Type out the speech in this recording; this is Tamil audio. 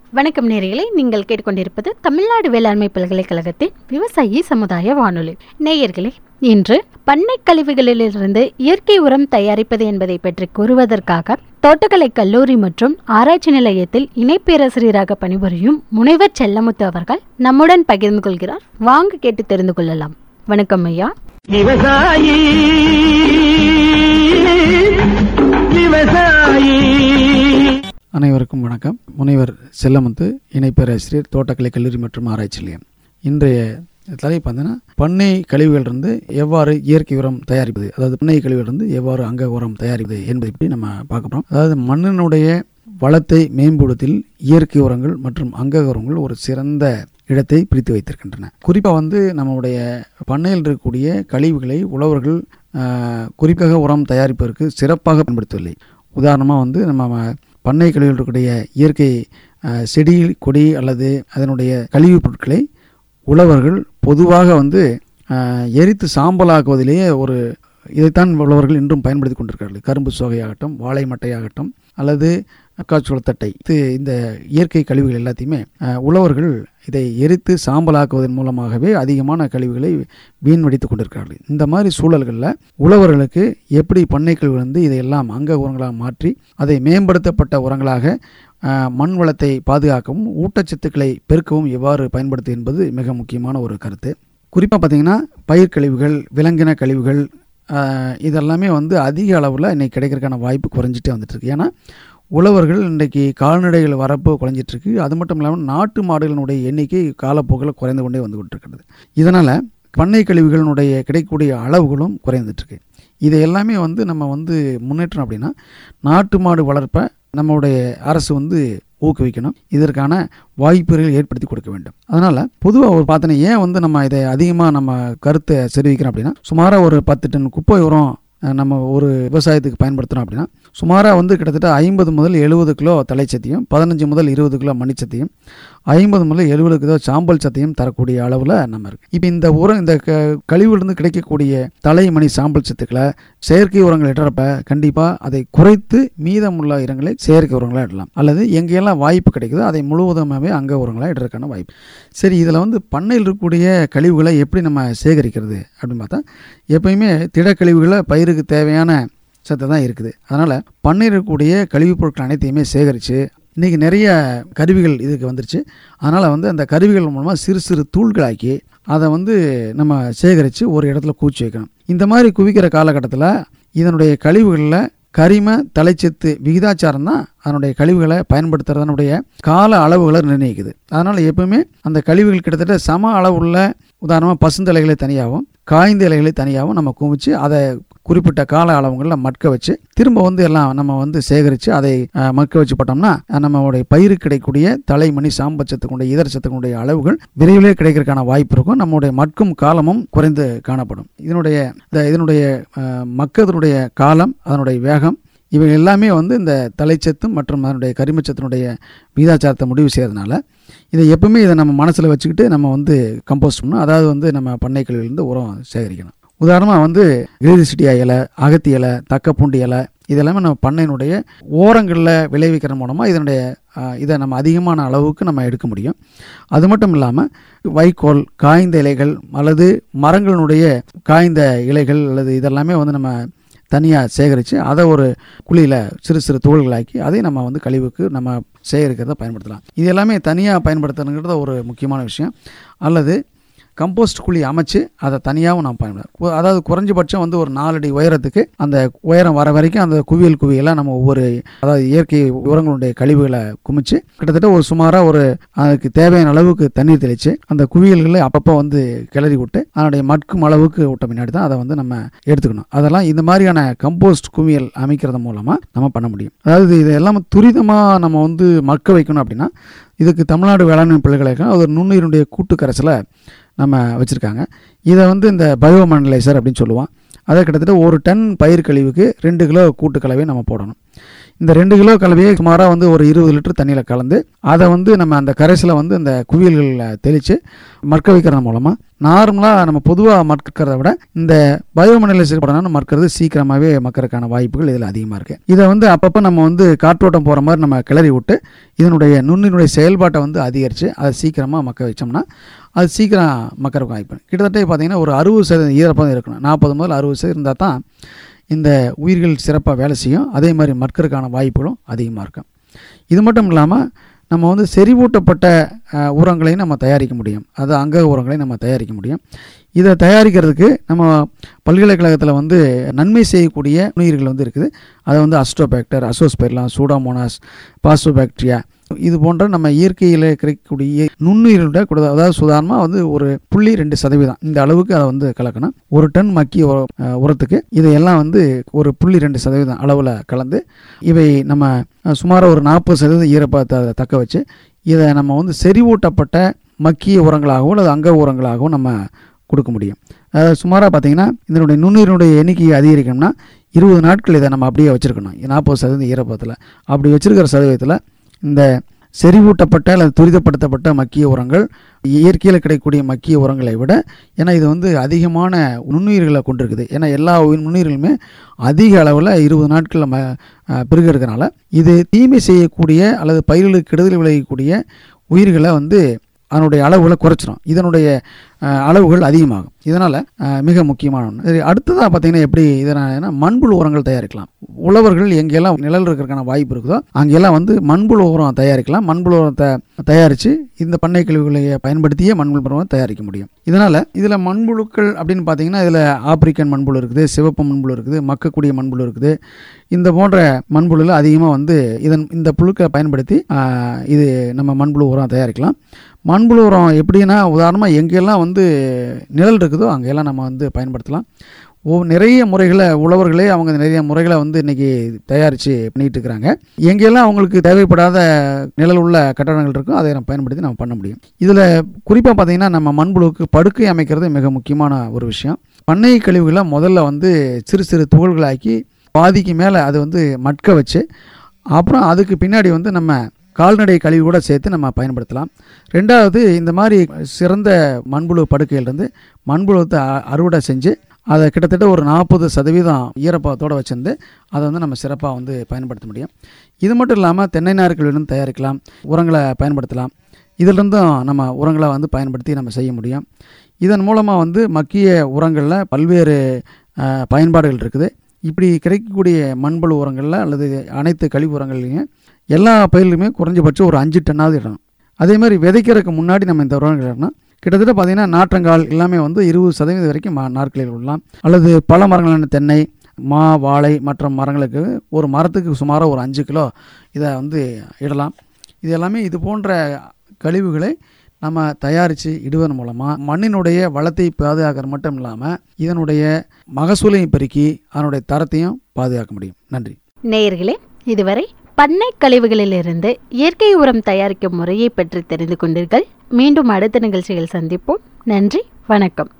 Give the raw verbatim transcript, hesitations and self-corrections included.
வணக்கம் நேயர்களே, நீங்கள் கேட்டுக்கொண்டிருப்பது தமிழ்நாடு வேளாண்மை பல்கலைக்கழகத்தின் விவசாயி சமுதாய வானொலி. நேயர்களே, இன்று பண்ணை கழிவுகளிலிருந்து இயற்கை உரம் தயாரிப்பது என்பதை பற்றி கூறுவதற்காக தோட்டக்கலை கல்லூரி மற்றும் ஆராய்ச்சி நிலையத்தில் இணை பேராசிரியராக பணிபுரியும் முனைவர் செல்லமுத்து அவர்கள் நம்முடன் பகிர்ந்து கொள்கிறார். வாங்க கேட்டு தெரிந்து கொள்ளலாம். வணக்கம் ஐயா. விவசாயி விவசாயி அனைவருக்கும் வணக்கம். முனைவர் செல்லமுத்து, இணை பேராசிரியர், தோட்டக்கலை கல்லூரி மற்றும் ஆராய்ச்சி நிலையம். இன்றைய தலைப்பு பார்த்தீங்கன்னா, பண்ணை கழிவுகளிலிருந்து எவ்வாறு இயற்கை உரம் தயாரிப்பது, அதாவது பண்ணை கழிவுகளிலிருந்து எவ்வாறு அங்க உரம் தயாரிப்பது என்பதை பற்றி நம்ம பார்க்க போகிறோம். அதாவது மண்ணினுடைய வளத்தை மேம்படுத்தில் இயற்கை உரங்கள் மற்றும் அங்க உரங்கள் ஒரு சிறந்த இடத்தை பிரித்து வைத்திருக்கின்றன. குறிப்பாக வந்து நம்முடைய பண்ணையில் இருக்கக்கூடிய கழிவுகளை உழவர்கள் குறிப்பாக உரம் தயாரிப்பதற்கு சிறப்பாக பயன்படுத்தவில்லை. உதாரணமாக வந்து நம்ம பண்ணை கழிவுகள் இருக்கக்கூடிய இயற்கை செடி கொடி அல்லது அதனுடைய கழிவுப் பொருட்களை உழவர்கள் பொதுவாக வந்து எரித்து சாம்பலாக்குவதிலேயே ஒரு இதைத்தான் உழவர்கள் இன்றும் பயன்படுத்தி கொண்டிருக்கிறார்கள். கரும்பு சோகையாகட்டும், வாழை மட்டையாகட்டும் அல்லது மக்காச்சோளத்தட்டை, இந்த இயற்கை கழிவுகள் எல்லாத்தையுமே உழவர்கள் இதை எரித்து சாம்பலாக்குவதன் மூலமாகவே அதிகமான கழிவுகளை வீண்வடித்து கொண்டிருக்கிறார்கள். இந்த மாதிரி சூழல்களில் உழவர்களுக்கு எப்படி பண்ணை கழிவு வந்து இதையெல்லாம் அங்க உரங்களாக மாற்றி அதை மேம்படுத்தப்பட்ட உரங்களாக மண் வளத்தை பாதுகாக்கவும் ஊட்டச்சத்துக்களை பெருக்கவும் எவ்வாறு பயன்படுத்து என்பது மிக முக்கியமான ஒரு கருத்து. குறிப்பாக பார்த்திங்கன்னா, பயிர் கழிவுகள், விலங்கின கழிவுகள் இதெல்லாமே வந்து அதிக அளவில் இன்றைக்கி கிடைக்கிறதுக்கான வாய்ப்பு குறைஞ்சிட்டே வந்துட்டுருக்கு. ஏன்னா உழவர்கள் இன்றைக்கி கால்நடைகள் வரப்பு குறைஞ்சிட்ருக்கு. அது மட்டும் இல்லாமல் நாட்டு மாடுகளினுடைய எண்ணிக்கை காலப்போக்கில் குறைந்து கொண்டே வந்து கொண்டிருக்கிறது. இதனால் பண்ணை கழிவுகளினுடைய கிடைக்கக்கூடிய அளவுகளும் குறைந்துட்டுருக்கு. இதை எல்லாமே வந்து நம்ம வந்து முன்னேற்றம் அப்படின்னா, நாட்டு மாடு வளர்ப்பை நம்மளுடைய அரசு வந்து ஊக்குவிக்கணும். இதற்கான வாய்ப்புகளை ஏற்படுத்தி கொடுக்க வேண்டும். அதனால் பொதுவாக ஒரு பார்த்தோன்னா, ஏன் வந்து நம்ம இதை அதிகமாக நம்ம கருத்தை தெரிவிக்கிறோம் அப்படின்னா, சுமாராக ஒரு பத்து டன் குப்பை உரம் நம்ம ஒரு விவசாயத்துக்கு பயன்படுத்துகிறோம் அப்படின்னா, சுமாராக வந்து கிட்டத்தட்ட ஐம்பது முதல் எழுபது கிலோ தலைச்சத்தையும் பதினஞ்சு முதல் இருபது கிலோ மணிச்சத்தையும் ஐம்பது முதல் எழுபது கிலோ சாம்பல் சத்தையும் தரக்கூடிய அளவில் நம்ம இருக்குது. இப்போ இந்த உரம் இந்த க கழிவுலேருந்து கிடைக்கக்கூடிய தலை மணி சாம்பல் சத்துக்களை செயற்கை உரங்கள் இடறப்ப கண்டிப்பாக அதை குறைத்து மீதமுள்ள இடங்களை செயற்கை உரங்களாக இடலாம், அல்லது எங்கெல்லாம் வாய்ப்பு கிடைக்குதோ அதை முழுவதுமாகவே அங்க உரங்களாக இடறதுக்கான வாய்ப்பு. சரி, இதில் வந்து பண்ணையில் இருக்கக்கூடிய கழிவுகளை எப்படி நம்ம சேகரிக்கிறது அப்படின்னு பார்த்தா, எப்பயுமே திடக்கழிவுகளை பயிருக்கு தேவையான சத்து தான் இருக்குது. அதனால் பண்ணையில் இருக்கக்கூடிய கழிவுப் பொருட்கள் அனைத்தையுமே சேகரித்து, இன்றைக்கி நிறைய கருவிகள் இதுக்கு வந்துருச்சு. அதனால் வந்து அந்த கருவிகள் மூலமாக சிறு சிறு தூள்களாக்கி அதை வந்து நம்ம சேகரித்து ஒரு இடத்துல குவிச்சு வைக்கணும். இந்த மாதிரி குவிக்கிற காலகட்டத்தில் இதனுடைய கழிவுகளில் கரிம தலைச்சத்து விகிதாச்சாரம் தான் அதனுடைய கழிவுகளை பயன்படுத்துறதனுடைய கால அளவுகளை நிர்ணயிக்குது. அதனால் எப்பவுமே அந்த கழிவுகள் கிட்டத்தட்ட சம அளவுள்ள, உதாரணமாக பசுந்தலைகளை தனியாகவும் காய்ந்த இலைகளை தனியாகவும் நம்ம குவிச்சு அதை குறிப்பிட்ட கால அளவுகளில் மட்க வச்சு திரும்ப வந்து எல்லாம் நம்ம வந்து சேகரித்து அதை மட்க வச்சு போட்டோம்னா நம்மளுடைய பயிருக்கு கிடைக்கக்கூடிய தலைமணி சாம்பச்சத்துக்குடைய இதர சத்துக்குடைய அளவுகள் விரைவிலே கிடைக்கிறதுக்கான வாய்ப்பு இருக்கும். நம்முடைய மட்கும் காலமும் குறைந்து காணப்படும். இதனுடைய இதனுடைய மக்கதனுடைய காலம், அதனுடைய வேகம், இவை எல்லாமே வந்து இந்த தலைச்சத்து மற்றும் அதனுடைய கரிமச்சத்தினுடைய விகிதாச்சாரத்தை முடிவு செய்யறதுனால இதை எப்பவுமே இதை நம்ம மனசில் வச்சுக்கிட்டு நம்ம வந்து கம்போஸ்ட் பண்ணணும். அதாவது வந்து நம்ம பண்ணை கழிவுலேருந்து உரம் சேகரிக்கணும். உதாரணமாக வந்து எலிசிட்டியா இலை, அகத்தி இலை, தக்கப்பூண்டி இலை இதெல்லாமே நம்ம பண்ணையினுடைய ஓரங்களில் விளைவிக்கிற மூலமாக இதனுடைய இதை நம்ம அதிகமான அளவுக்கு நம்ம எடுக்க முடியும். அது மட்டும் இல்லாமல் வைக்கோல், காய்ந்த இலைகள் அல்லது மரங்களினுடைய காய்ந்த இலைகள் அல்லது இதெல்லாமே வந்து நம்ம தனியாக சேகரித்து அதை ஒரு குழியில் சிறு சிறு தூள்களாக்கி அதை நம்ம வந்து கழிவுக்கு நம்ம சேகரிக்கிறத பயன்படுத்தலாம். இது எல்லாமே தனியாக பயன்படுத்தணுங்கிறது ஒரு முக்கியமான விஷயம். அல்லது கம்போஸ்ட் குழி அமைச்சு அதை தனியாகவும் நாம் பயன்படுத்தலாம். அதாவது குறைஞ்சபட்சம் வந்து ஒரு நாலடி உயரத்துக்கு அந்த உயரம் வர வரைக்கும் அந்த குவியல் குவியெல்லாம் நம்ம ஒவ்வொரு, அதாவது இயற்கை உரங்களுடைய கழிவுகளை குமிச்சு கிட்டத்தட்ட ஒரு சுமாராக ஒரு அதுக்கு தேவையான அளவுக்கு தண்ணீர் தெளித்து அந்த குவியல்களை அப்பப்போ வந்து கிளறி விட்டு அதனுடைய மட்கும் அளவுக்கு விட்ட பின்னாடி தான் அதை வந்து நம்ம எடுத்துக்கணும். அதெல்லாம் இந்த மாதிரியான கம்போஸ்ட் குவியல் அமைக்கிறது மூலமாக நம்ம பண்ண முடியும். அதாவது இது எல்லாம் துரிதமாக நம்ம வந்து மட்க வைக்கணும் அப்படின்னா இதுக்கு தமிழ்நாடு வேளாண்மை பல்கலைக்கழகம் ஒரு நுண்ணுயிரினுடைய கூட்டு கரைசலை நம்ம வச்சுருக்காங்க. இதை வந்து இந்த பயோமண்டலைசர் அப்படின்னு சொல்லுவோம். அதை கிட்டத்தட்ட ஒரு டன் பயிர் கழிவுக்கு ரெண்டு கிலோ கூட்டுக்கலவை நம்ம போடணும். இந்த ரெண்டு கிலோ கலவையை சுமாராக வந்து ஒரு இருபது லிட்டர் தண்ணியில் கலந்து அதை வந்து நம்ம அந்த கரைசலை வந்து இந்த குவியல்களில் தெளித்து மற்க வைக்கிறது மூலமாக நார்மலாக நம்ம பொதுவாக மக்கிறத விட இந்த பயோமினரலைசேஷன் பண்ணணும் மக்கிறது சீக்கிரமாகவே மக்கறதுக்கான வாய்ப்புகள் இதில் அதிகமாக இருக்குது. இதை வந்து அப்பப்போ நம்ம வந்து காற்றோட்டம் போகிற மாதிரி நம்ம கிளறி விட்டு இதனுடைய நுண்ணினுடைய செயல்பாட்டை வந்து அதிகரித்து அதை சீக்கிரமாக மக்க வச்சோம்னா அது சீக்கிரம் மக்கறதுக்கு வாய்ப்பு. கிட்டத்தட்ட பார்த்திங்கன்னா ஒரு அறுபது சதவீதம் ஈரப்பதம் இருக்கணும். நாற்பது முதல் அறுபது சதவீதம் இருந்தால் தான் இந்த உயிர்கள் சிறப்பாக வேலை செய்யும். அதே மாதிரி மற்கிறதுக்கான வாய்ப்புகளும் அதிகமாக இருக்கும். இது மட்டும் இல்லாமல் நம்ம வந்து செறிவூட்டப்பட்ட உரங்களையும் நம்ம தயாரிக்க முடியும். அது அங்க உரங்களையும் நம்ம தயாரிக்க முடியும். இதை தயாரிக்கிறதுக்கு நம்ம பல்கலைக்கழகத்தில் வந்து நன்மை செய்யக்கூடிய நுண்ணுயிர்கள் வந்து இருக்குது. அதை வந்து அஸ்டோபாக்டர், அசோஸ்பெர்லாம், சூடாமோனாஸ், பாஸ்டோபாக்டீரியா இது போன்ற நம்ம இயற்கையில் கிடைக்கக்கூடிய நுண்ணுயிர்களோட கூட அதாவது சுதாரணமாக வந்து ஒரு புள்ளி ரெண்டு சதவீதம் இந்த அளவுக்கு அதை வந்து கலக்கணும். ஒரு டன் மக்கிய உரத்துக்கு இதையெல்லாம் வந்து ஒரு புள்ளி ரெண்டு சதவீதம் அளவில் கலந்து இவை நம்ம சுமார் ஒரு நாற்பது சதவீதம் ஈரப்பதத்தை தக்க வச்சு இதை நம்ம வந்து செறிவூட்டப்பட்ட மக்கிய உரங்களாகவும் அல்லது அங்க உரங்களாகவும் நம்ம கொடுக்க முடியும். அதாவது சுமாராக பார்த்தீங்கன்னா இதனுடைய நுண்ணுயிரினுடைய எண்ணிக்கையை அதிகரிக்கணும்னா இருபது நாட்கள் இதை நம்ம அப்படியே வச்சுருக்கணும். நாற்பது சதவீதம் ஈரப்பதத்தில் அப்படி வச்சுருக்கிற சதவீதத்தில் இந்த செறிவூட்டப்பட்ட அல்லது துரிதப்படுத்தப்பட்ட மக்கிய உரங்கள் இயற்கையில் கிடைக்கக்கூடிய மக்கிய உரங்களை விட ஏன்னா இது வந்து அதிகமான நுண்ணுயிர்களை கொண்டிருக்குது. ஏன்னா எல்லா நுண்ணுயிர்களுமே அதிக அளவில் இருபது நாட்கள் நம்ம பெருக இருக்கிறனால இது தீமை செய்யக்கூடிய அல்லது பயிர்களுக்கு கெடுதல் விளைவிக்கக்கூடிய உயிர்களை வந்து அதனுடைய அளவுகளை குறைச்சிடும். இதனுடைய அளவுகள் அதிகமாகும். இதனால் மிக முக்கியமான ஒன்று. சரி, அடுத்ததாக பார்த்திங்கன்னா எப்படி இதனால் மண்புழு உரங்கள் தயாரிக்கலாம். உழவர்கள் எங்கெல்லாம் நிழல் இருக்கிறதுக்கான வாய்ப்பு இருக்குதோ அங்கெல்லாம் வந்து மண்புழு உரம் தயாரிக்கலாம். மண்புழு உரத்தை தயாரித்து இந்த பண்ணை கழிவுகளை பயன்படுத்தியே மண்புழு உரம் தயாரிக்க முடியும். இதனால் இதில் மண்புழுக்கள் அப்படின்னு பார்த்திங்கன்னா இதில் ஆப்பிரிக்கன் மண்புழு இருக்குது, சிவப்பு மண்புழு இருக்குது, மக்கக்கூடிய மண்புழு இருக்குது. இந்த போன்ற மண்புழுவில் அதிகமாக வந்து இதன் இந்த புழுக்களை பயன்படுத்தி இது நம்ம மண்புழு உரம் தயாரிக்கலாம். மண்புழு உரம் எப்படின்னா உதாரணமாக எங்கெல்லாம் வந்து நிழல் இருக்குதோ அங்கெல்லாம் நம்ம வந்து பயன்படுத்தலாம். ஓ நிறைய முறைகளை உழவர்களே அவங்க நிறைய முறைகளை வந்து இன்றைக்கி தயாரித்து பண்ணிகிட்டு இருக்கிறாங்க. எங்கெல்லாம் அவங்களுக்கு தேவைப்படாத நிழல் உள்ள கட்டடங்கள் இருக்கோ அதை நம்ம பயன்படுத்தி நம்ம பண்ண முடியும். இதில் குறிப்பாக பார்த்திங்கன்னா நம்ம மண்புழுவுக்கு படுக்கை அமைக்கிறது மிக முக்கியமான ஒரு விஷயம். பண்ணை கழிவுகளை முதல்ல வந்து சிறு சிறு துகள்களாக்கி பாதிக்கு மேலே அது வந்து மட்க வச்சு அப்புறம் அதுக்கு பின்னாடி வந்து நம்ம கால்நடை கழிவு கூட சேர்த்து நம்ம பயன்படுத்தலாம். ரெண்டாவது இந்த மாதிரி சிறந்த மண்புழு படுக்கையிலிருந்து மண்புழுத்தை அறுவடை செஞ்சு அதை கிட்டத்தட்ட ஒரு நாற்பது சதவீதம் ஈரப்பதத்தோடு வச்சுருந்து அதை வந்து நம்ம சிறப்பாக வந்து பயன்படுத்த முடியும். இது மட்டும் இல்லாமல் தென்னை நார்களிலிருந்து தயாரிக்கலாம், உரங்களை பயன்படுத்தலாம். இதிலிருந்தும் நம்ம உரங்களை வந்து பயன்படுத்தி நம்ம செய்ய முடியும். இதன் மூலமாக வந்து மக்கிய உரங்களில் பல்வேறு பயன்பாடுகள் இருக்குது. இப்படி கிடைக்கக்கூடிய மண்புழு உரங்களில் அல்லது அனைத்து கழிவு உரங்கள்லையும் எல்லா பயிர்களுமே குறைஞ்சபட்சம் ஒரு அஞ்சு டன்னாவது இடணும். அதே மாதிரி விதைக்கிறதுக்கு முன்னாடி நம்ம இந்த உரங்கள் இடணும். கிட்டத்தட்ட பார்த்திங்கன்னா நாற்றங்கால் எல்லாமே வந்து இருபது சதவீதம் வரைக்கும் மா நாட்களில் விடலாம். அல்லது பல மரங்களான தென்னை, மா, வாழை மற்ற மரங்களுக்கு ஒரு மரத்துக்கு சுமாராக ஒரு அஞ்சு கிலோ இதை வந்து இடலாம். இது எல்லாமே இது போன்ற கழிவுகளை நம்ம தயாரித்து இடுவதன் மூலமாக மண்ணினுடைய வளத்தை பாதுகாக்கிறது மட்டும் இல்லாமல் இதனுடைய மகசூலையும் பெருக்கி அதனுடைய தரத்தையும் பாதுகாக்க முடியும். நன்றி நேயர்களே, இதுவரை பண்ணை கழிவுகளிலிருந்து இயற்கை உரம் தயாரிக்கும் முறையை பற்றி தெரிந்து கொண்டீர்கள். மீண்டும் அடுத்த நிகழ்ச்சிகள் சந்திப்போம். நன்றி, வணக்கம்.